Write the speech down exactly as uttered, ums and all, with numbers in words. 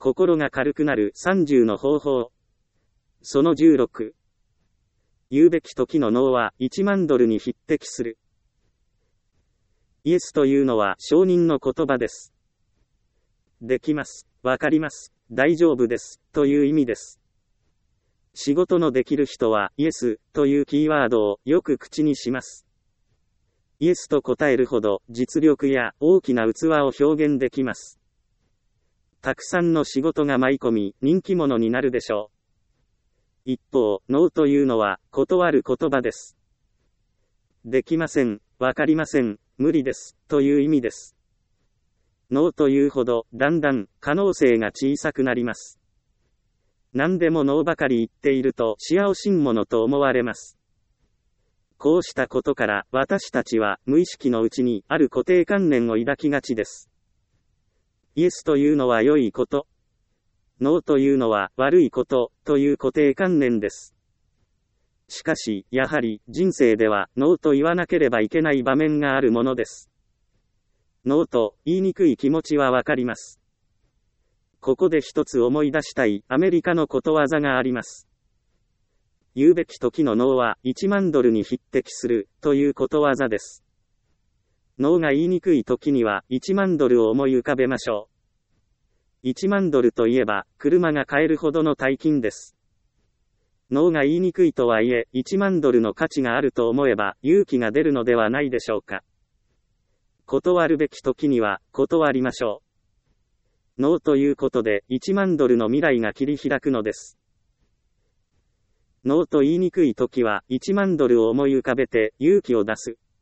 心が軽くなるさんじゅうの方法。そのじゅうろく。言うべき時のノーはいちまんドルに匹敵する。イエスというのは承認の言葉です。できます、わかります、大丈夫です、という意味です。仕事のできる人はイエスというキーワードをよく口にします。イエスと答えるほど実力や大きな器を表現できます。たくさんの仕事が舞い込み人気者になるでしょう。一方、ノーというのは断る言葉です。できません、わかりません、無理です、という意味です。ノーというほどだんだん可能性が小さくなります。何でもノーばかり言っていると視野をしん者と思われます。こうしたことから私たちは無意識のうちにある固定観念を抱きがちです。イエスというのは良いこと、ノーというのは悪いことという固定観念です。しかし、やはり人生ではノーと言わなければいけない場面があるものです。ノーと言いにくい気持ちはわかります。ここで一つ思い出したいアメリカのことわざがあります。言うべき時のノーはいちまんドルに匹敵するということわざです。ノーが言いにくい時にはいちまんドルを思い浮かべましょう。いちまんドルといえば車が買えるほどの大金です。ノーが言いにくいとはいえいちまんドルの価値があると思えば勇気が出るのではないでしょうか。断るべき時には断りましょう。ノーということでいちまんドルの未来が切り開くのです。ノーと言いにくい時はいちまんドルを思い浮かべて勇気を出す。